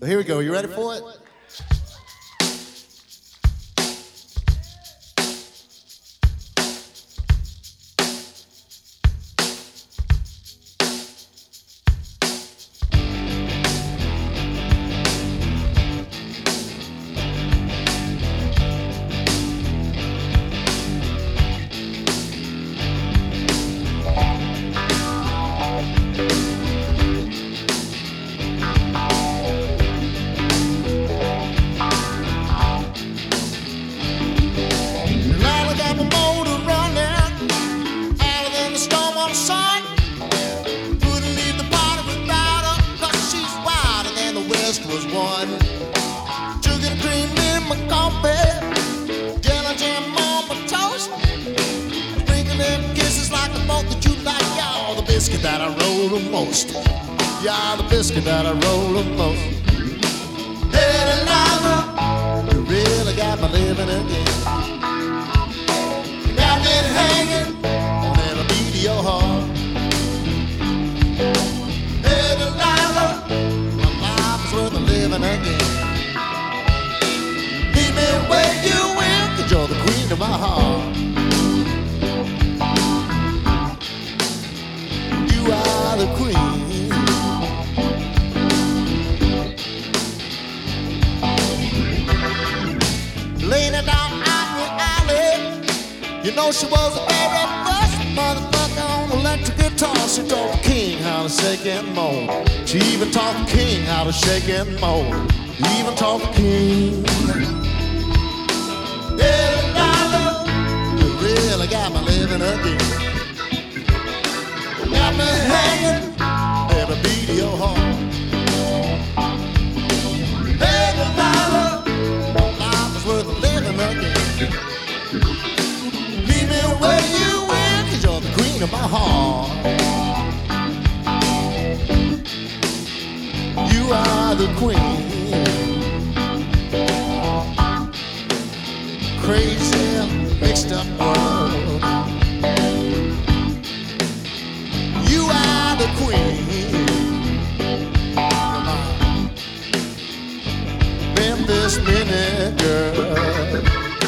Here we go. You ready for it? Was one. Sugar and cream in my coffee, jelly jam on my toast. Sprinkling them kisses like the boat that you like. You're the biscuit that I roll the most. You're the biscuit that I roll the most. Hey, Delilah, you really got me living again. You got me hanging on every beat of your heart. Hey, Delilah, worth of living again. Leave me where you will, 'cause you're the queen of my heart. You are the queen. Laying it down out in the alley, you know she was the very first motherfucker on the electric guitar. She taught the king how to shake and moan. She even taught the king how to shake and moan. Even taught the king. Yeah, Delilah, you really got me living again. Got me hanging every beat of your heart. Hey, Delilah, life is worth living again. Leave me where you will, 'cause you're the queen of my heart. You are the queen. Crazy, mixed up world. You are the queen. Memphis Minute Girl.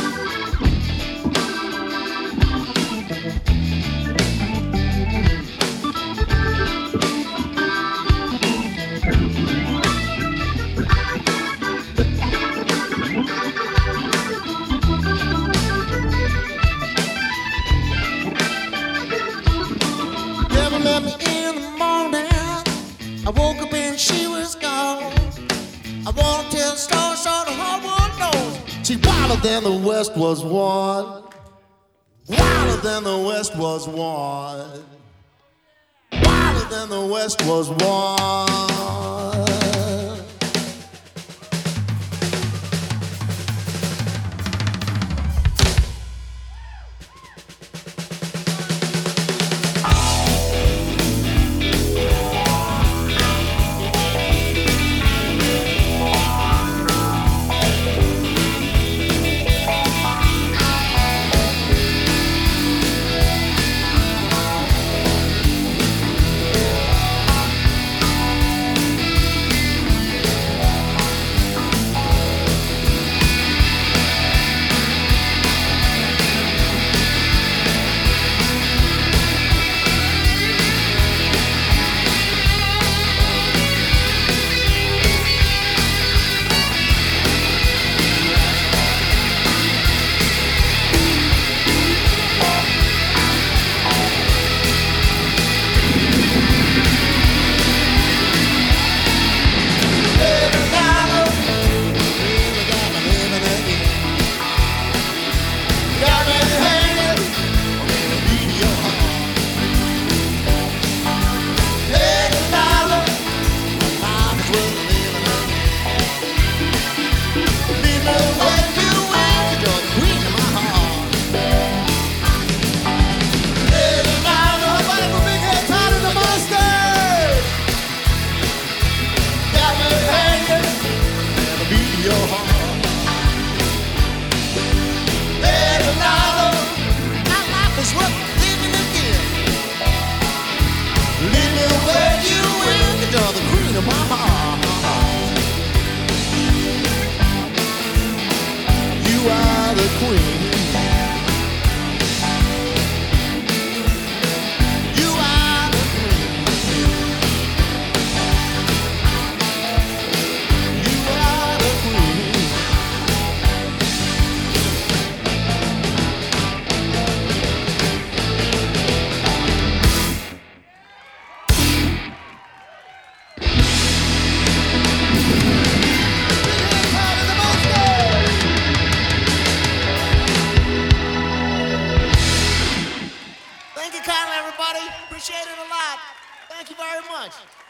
I woke up and she was gone. I wanna tell a story so the whole world knows. She's wilder than the West was one. Wilder than the West was one. Wilder than the West was one. queen. You are the queen. You are the queen. Thank you kindly, everybody. Appreciate it a lot. Thank you very much.